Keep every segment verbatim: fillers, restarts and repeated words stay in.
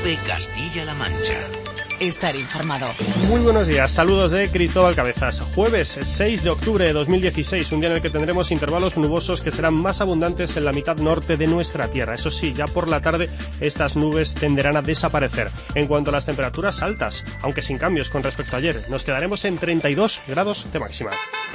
COPE Castilla-La Mancha. Estar informado. Muy buenos días, saludos de Cristóbal Cabezas. Jueves seis de octubre de dos mil dieciséis, un día en el que tendremos intervalos nubosos que serán más abundantes en la mitad norte de nuestra tierra. Eso sí, ya por la tarde estas nubes tenderán a desaparecer. En cuanto a las temperaturas altas, aunque sin cambios con respecto a ayer, nos quedaremos en treinta y dos grados de máxima.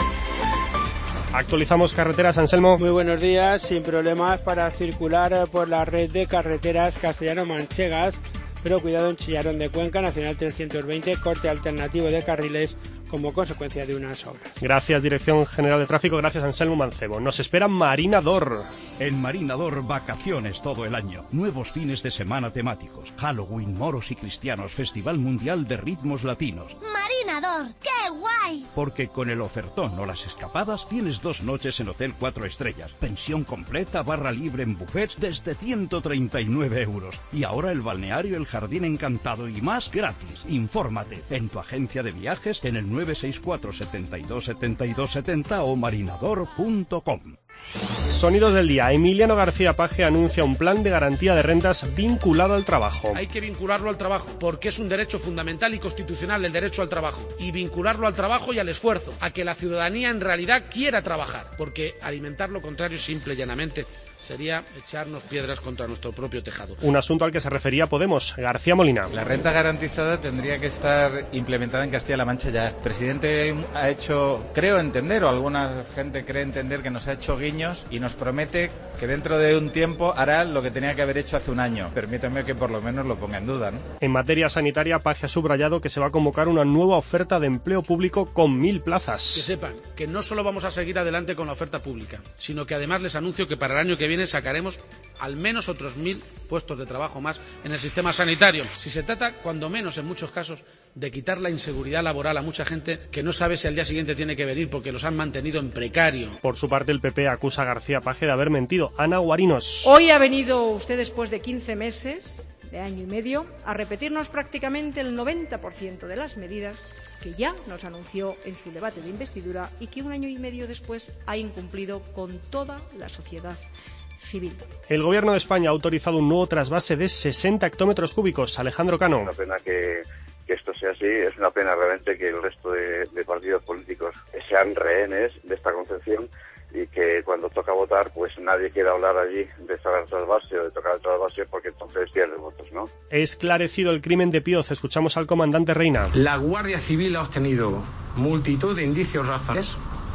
Actualizamos carreteras, Anselmo. Muy buenos días, sin problemas para circular por la red de carreteras castellano-manchegas, pero cuidado en Chillarón de Cuenca, Nacional trescientos veinte, corte alternativo de carriles como consecuencia de unas obras. Gracias, Dirección General de Tráfico, gracias, Anselmo Mancebo. Nos espera Marina Dor. En Marina Dor, vacaciones todo el año. Nuevos fines de semana temáticos. Halloween, moros y cristianos, Festival Mundial de Ritmos Latinos. Marina Dor, ¡qué guay! Porque con el ofertón o las escapadas tienes dos noches en Hotel cuatro estrellas, pensión completa, barra libre en buffets desde ciento treinta y nueve euros. Y ahora el balneario, el jardín encantado y más gratis. Infórmate en tu agencia de viajes en el nueve seis cuatro, setenta y dos, setenta y dos setenta o marinador punto com. Sonidos del día. Emiliano García Paje anuncia un plan de garantía de rentas vinculado al trabajo. Hay que vincularlo al trabajo, porque es un derecho fundamental y constitucional el derecho al trabajo. Y vincularlo al trabajo y al esfuerzo, a que la ciudadanía en realidad quiera trabajar, porque alimentar lo contrario simple y llanamente sería echarnos piedras contra nuestro propio tejado. Un asunto al que se refería Podemos. García Molina. La renta garantizada tendría que estar implementada en Castilla-La Mancha ya. El presidente ha hecho, creo entender, o alguna gente cree entender que nos ha hecho guiños y nos promete que dentro de un tiempo hará lo que tenía que haber hecho hace un año. Permítame que por lo menos lo ponga en duda, ¿no? En materia sanitaria, Paje ha subrayado que se va a convocar una nueva oferta de empleo público con mil plazas. Que sepan que no solo vamos a seguir adelante con la oferta pública, sino que además les anuncio que para el año que viene sacaremos al menos otros mil puestos de trabajo más en el sistema sanitario. Si se trata, cuando menos en muchos casos, de quitar la inseguridad laboral a mucha gente que no sabe si al día siguiente tiene que venir porque los han mantenido en precario. Por su parte, el P P acusa a García Paje de haber mentido. Ana Guarinos. Hoy ha venido usted, después de quince meses, de año y medio, a repetirnos prácticamente el noventa por ciento de las medidas que ya nos anunció en su debate de investidura y que un año y medio después ha incumplido con toda la sociedad civil. El Gobierno de España ha autorizado un nuevo trasvase de sesenta hectómetros cúbicos. Alejandro Cano. Es una pena que, que esto sea así, es una pena realmente que el resto de, de partidos políticos sean rehenes de esta concepción y que cuando toca votar pues nadie quiera hablar allí de sacar el trasvase o de tocar el trasvase porque entonces pierde votos, ¿no? Esclarecido el crimen de Pioz, escuchamos al comandante Reina. La Guardia Civil ha obtenido multitud de indicios razonables,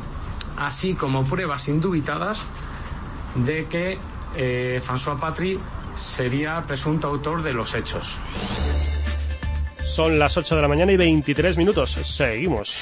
así como pruebas indubitadas de que eh, François Patry sería presunto autor de los hechos. Son las ocho de la mañana y veintitrés minutos. Seguimos.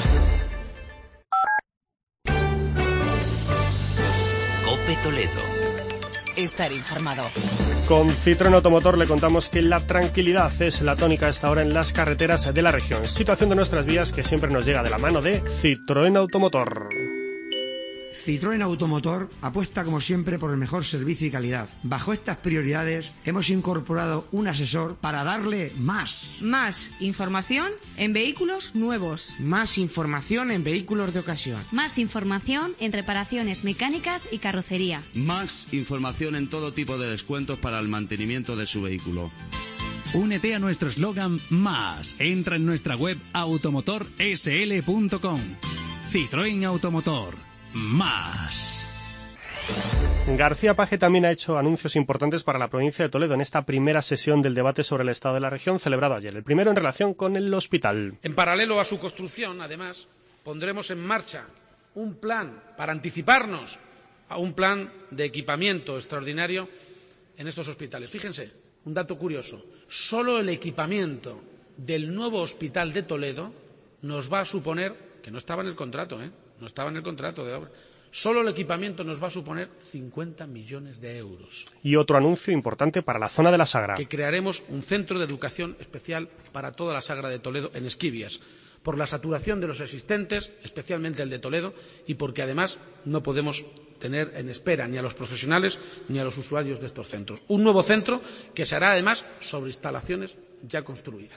COPE Toledo. Estar informado. Con Citroën Automotor le contamos que la tranquilidad es la tónica a esta hora en las carreteras de la región. Situación de nuestras vías que siempre nos llega de la mano de Citroën Automotor. Citroën Automotor apuesta como siempre por el mejor servicio y calidad. Bajo estas prioridades hemos incorporado un asesor para darle más. Más información en vehículos nuevos. Más información en vehículos de ocasión. Más información en reparaciones mecánicas y carrocería. Más información en todo tipo de descuentos para el mantenimiento de su vehículo. Únete a nuestro eslogan Más. Entra en nuestra web automotor s l punto com. Citroën Automotor. Más. García Paje también ha hecho anuncios importantes para la provincia de Toledo en esta primera sesión del debate sobre el estado de la región celebrado ayer. El primero en relación con el hospital. En paralelo a su construcción, además, pondremos en marcha un plan para anticiparnos a un plan de equipamiento extraordinario en estos hospitales. Fíjense, un dato curioso. Solo el equipamiento del nuevo hospital de Toledo nos va a suponer, que no estaba en el contrato, ¿eh? No estaba en el contrato de obra. Solo el equipamiento nos va a suponer cincuenta millones de euros. Y otro anuncio importante para la zona de la Sagra. Que crearemos un centro de educación especial para toda la Sagra de Toledo en Esquivias, por la saturación de los existentes, especialmente el de Toledo, y porque además no podemos tener en espera ni a los profesionales ni a los usuarios de estos centros. Un nuevo centro que se hará además sobre instalaciones ya construidas.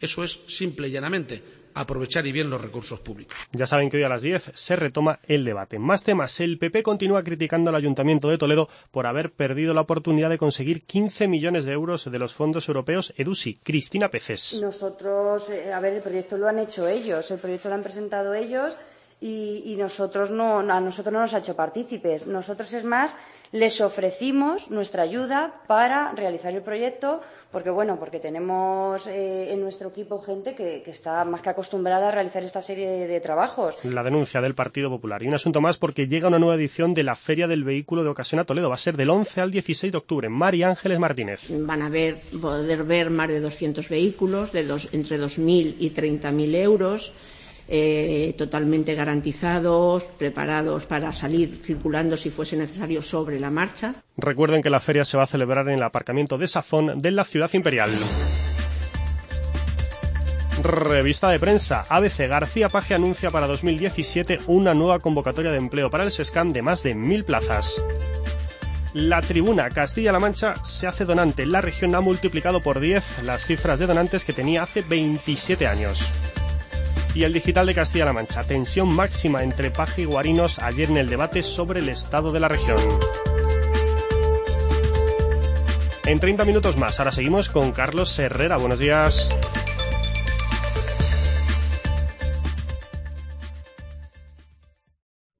Eso es simple y llanamente aprovechar y bien los recursos públicos. Ya saben que hoy a las diez se retoma el debate. Más temas. El P P continúa criticando al Ayuntamiento de Toledo por haber perdido la oportunidad de conseguir quince millones de euros de los fondos europeos EDUSI. Cristina Peces. Nosotros, a ver, el proyecto lo han hecho ellos, el proyecto lo han presentado ellos y, y nosotros no, a nosotros no nos ha hecho partícipes. Nosotros, es más, les ofrecimos nuestra ayuda para realizar el proyecto, porque bueno, porque tenemos eh, en nuestro equipo gente que, que está más que acostumbrada a realizar esta serie de, de trabajos. La denuncia del Partido Popular. Y un asunto más, porque llega una nueva edición de la Feria del Vehículo de Ocasión a Toledo. Va a ser del once al dieciséis de octubre. María Ángeles Martínez. Van a ver, poder ver más de doscientos vehículos, de dos, entre dos mil y treinta mil euros. Eh, totalmente garantizados, preparados para salir circulando si fuese necesario sobre la marcha. Recuerden que la feria se va a celebrar en el aparcamiento de Safón de la Ciudad Imperial. Revista de prensa. A B C. García Page anuncia para dos mil diecisiete una nueva convocatoria de empleo para el SESCAM de más de mil plazas. La Tribuna. Castilla-La Mancha se hace donante. La región ha multiplicado por diez las cifras de donantes que tenía hace veintisiete años. Y el Digital de Castilla-La Mancha. Tensión máxima entre Paje y Guarinos ayer en el debate sobre el estado de la región. En treinta minutos más. Ahora seguimos con Carlos Herrera. Buenos días.